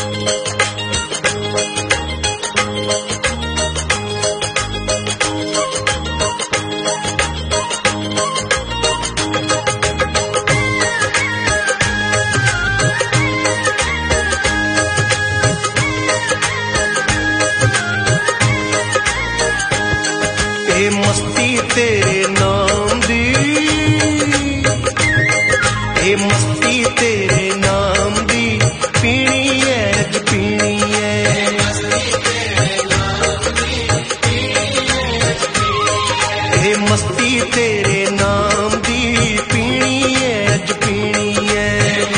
ए मस्ती तेरे नाम दी, ए मस्ती तेरे नाम दी पीनी है अज पीनी है। ए मस्ती तेरे नाम दी पीनी है अज पीनी है।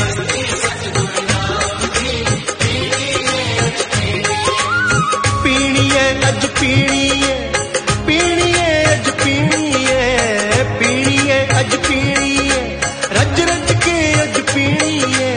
पीनी है अज पीनी है, पीनी है अज पीनी है, पीनी है अज पीनी है, रज रज के अज पीनी है।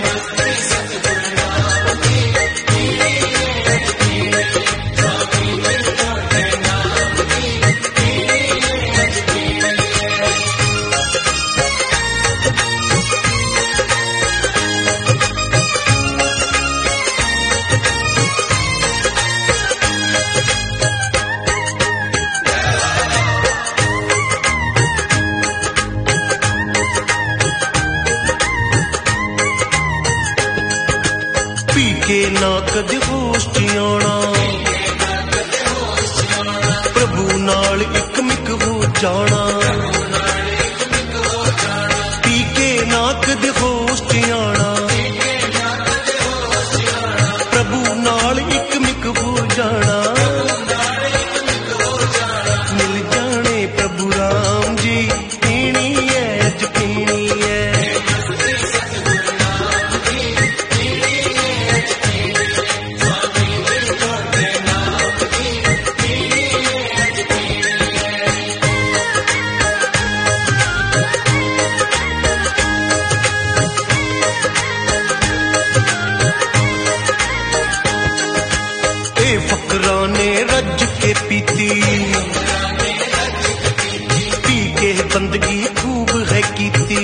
पी के ना कदे होश च आना, प्रभु नाल इक मिक हो जाना। पी के ना कदे होश च आना, प्रभु नाल इक मिक हो जाना। मिल जाने प्रभु राम जी पीनी है अज पीनी है। फकरा ने रज के पीती, पी के बंदगी खूब है कीती।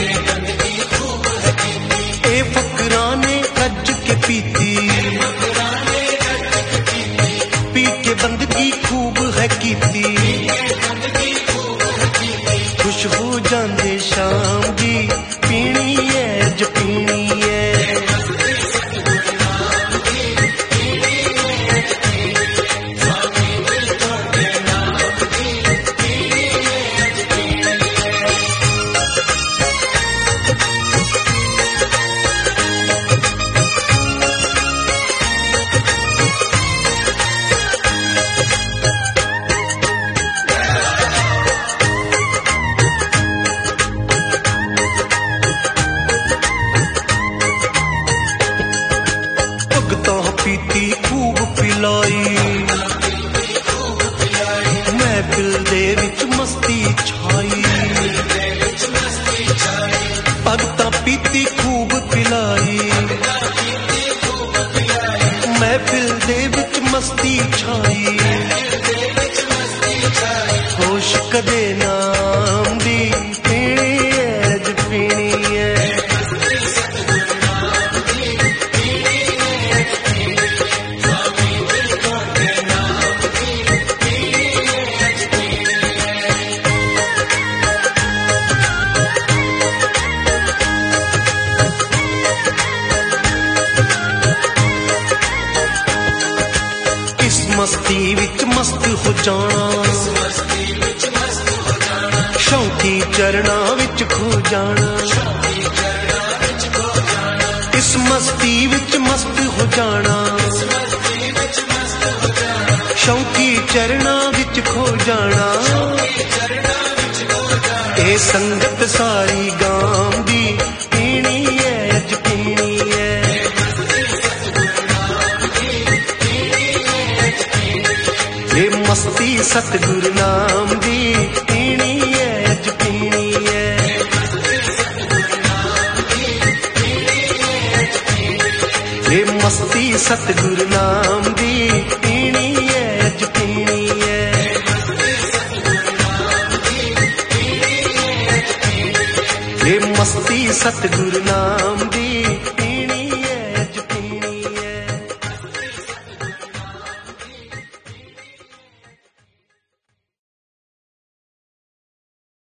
ए फकरा ने रज के पीती, पी के बंदगी खूब है कीती। खुश हो जांदे शाम जी पीनी है अज पीनी है। पीती खूब पिलाई, महफिल दे विच मस्ती छाई। भगतां पीती खूब पिलाई, महफिल दे विच मस्ती छाई। होश कदे नाम दी पीनी है अज पीनी है। मस्ती विच मस्त हो जाना, शौकी चरणा विच खो जाना। इस मस्ती विच मस्त हो जाना, शौकी चरणा विच खो जाना। ए संगत सारी गाम दी पीनी है अज पीनी है। ये मस्ती सतगुरु नाम दी पीनी है अज पीनी है। ये मस्ती सतगुरु नाम दी पीनी है अज पीनी है। ये मस्ती सतगुरु नाम दी